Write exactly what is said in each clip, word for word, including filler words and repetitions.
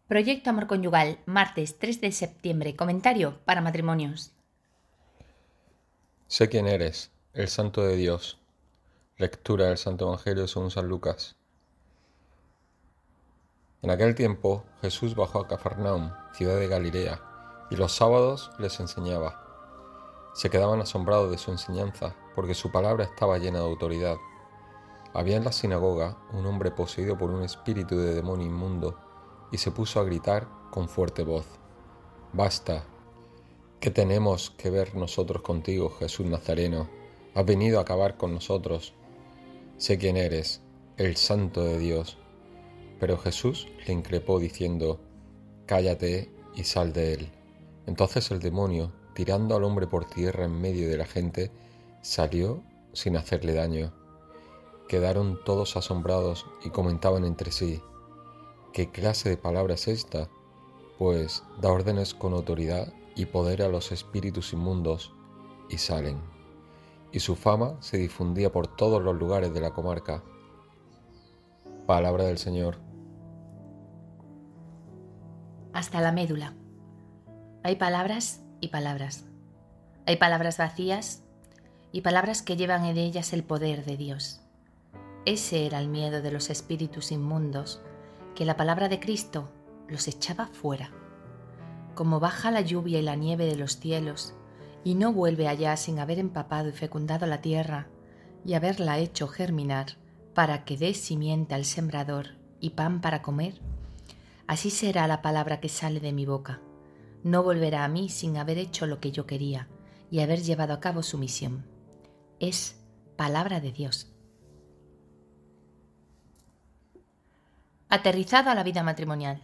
Proyecto Amor Conyugal, martes tres de septiembre. Comentario para matrimonios. Sé quién eres, el Santo de Dios. Lectura del Santo Evangelio según San Lucas. En aquel tiempo Jesús bajó a Cafarnaum, ciudad de Galilea, y los sábados les enseñaba. Se quedaban asombrados de su enseñanza, porque su palabra estaba llena de autoridad. Había en la sinagoga un hombre poseído por un espíritu de demonio inmundo, y se puso a gritar con fuerte voz: «Basta. ¿Qué tenemos que ver nosotros contigo, Jesús Nazareno? Has venido a acabar con nosotros. Sé quién eres, el Santo de Dios». Pero Jesús le increpó diciendo: «Cállate y sal de él». Entonces el demonio, tirando al hombre por tierra en medio de la gente, salió sin hacerle daño. Quedaron todos asombrados y comentaban entre sí: «¿Qué clase de palabra es esta? Pues da órdenes con autoridad y poder a los espíritus inmundos, y salen». Y su fama se difundía por todos los lugares de la comarca. Palabra del Señor. Hasta la médula. Hay palabras y palabras. Hay palabras vacías y palabras que llevan en ellas el poder de Dios. Ese era el miedo de los espíritus inmundos, que la palabra de Cristo los echaba fuera. Como baja la lluvia y la nieve de los cielos, y no vuelve allá sin haber empapado y fecundado la tierra, y haberla hecho germinar, para que dé simiente al sembrador y pan para comer, así será la palabra que sale de mi boca. No volverá a mí sin haber hecho lo que yo quería, y haber llevado a cabo su misión. Es palabra de Dios. Aterrizado a la vida matrimonial.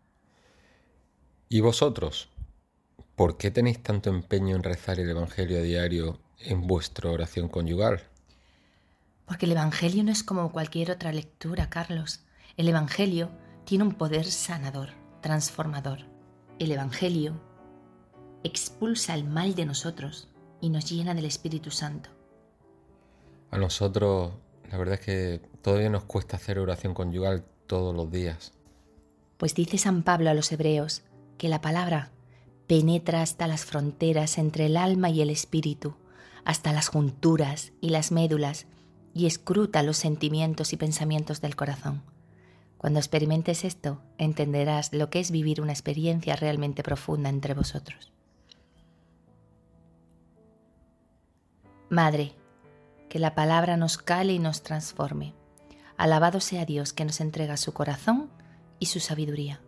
¿Y vosotros? ¿Por qué tenéis tanto empeño en rezar el Evangelio a diario en vuestra oración conyugal? Porque el Evangelio no es como cualquier otra lectura, Carlos. El Evangelio tiene un poder sanador, transformador. El Evangelio expulsa el mal de nosotros y nos llena del Espíritu Santo. A nosotros, la verdad es que todavía nos cuesta hacer oración conyugal todos los días. Pues dice San Pablo a los hebreos que la palabra penetra hasta las fronteras entre el alma y el espíritu, hasta las junturas y las médulas, y escruta los sentimientos y pensamientos del corazón. Cuando experimentes esto, entenderás lo que es vivir una experiencia realmente profunda entre vosotros. Madre, que la palabra nos cale y nos transforme. Alabado sea Dios que nos entrega su corazón y su sabiduría.